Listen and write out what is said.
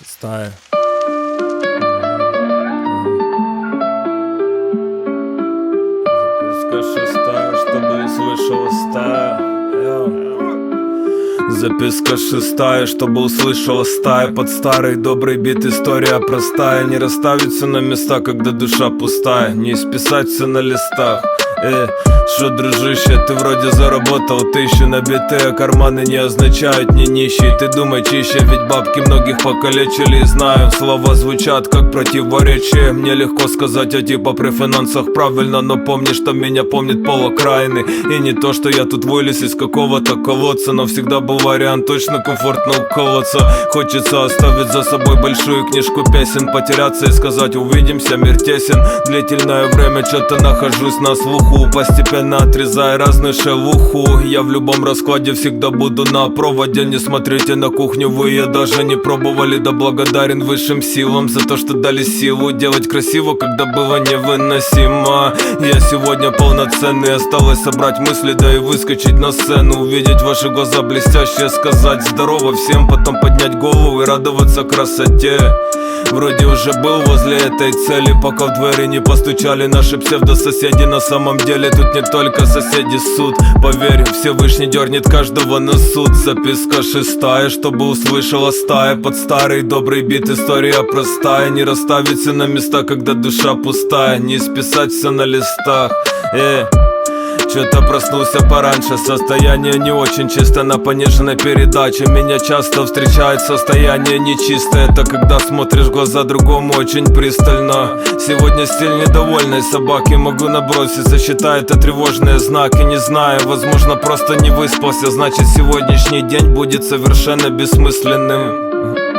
Шестая. Записка шестая, чтобы услышала стая. Записка шестая, чтобы услышала стая. Под старый добрый бит история простая. Не расставить все на места, когда душа пустая. Не исписать все на листах. Шо, дружище, ты вроде заработал тысячу на биты, а карманы не означают не нищий. Ты думай чище, ведь бабки многих покалечили. И знаю, слова звучат как противоречие. Мне легко сказать, типа при финансах правильно, но помни, что меня помнит пол окраины. И не то, что я тут вылез из какого-то колодца, но всегда был вариант точно комфортно уколоться. Хочется оставить за собой большую книжку песен, потеряться и сказать увидимся, мир тесен. Длительное время что-то нахожусь на слуху, постепенно отрезая разную шелуху. Я в любом раскладе всегда буду на проводе. Не смотрите на кухню, вы ее даже не пробовали. Да благодарен высшим силам за то, что дали силу делать красиво, когда было невыносимо. Я сегодня полноценный, осталось собрать мысли, да и выскочить на сцену. Увидеть ваши глаза блестящие, сказать здорово всем, потом поднять голову и радоваться красоте. Вроде уже был возле этой цели, пока в двери не постучали наши псевдососеди. На самом деле тут не только соседи, суд. Поверь, Всевышний дернет каждого на суд. Записка шестая, чтобы услышала стая. Под старый добрый бит история простая. Не расставить все на места, когда душа пустая. Не списать все на листах. Что-то проснулся пораньше, состояние не очень чисто на пониженной передаче. Меня часто встречает состояние нечистое. Это когда смотришь в глаза другому очень пристально. Сегодня стиль недовольной собаки, могу наброситься, считаю это тревожные знаки. Не знаю, возможно просто не выспался, значит сегодняшний день будет совершенно бессмысленным.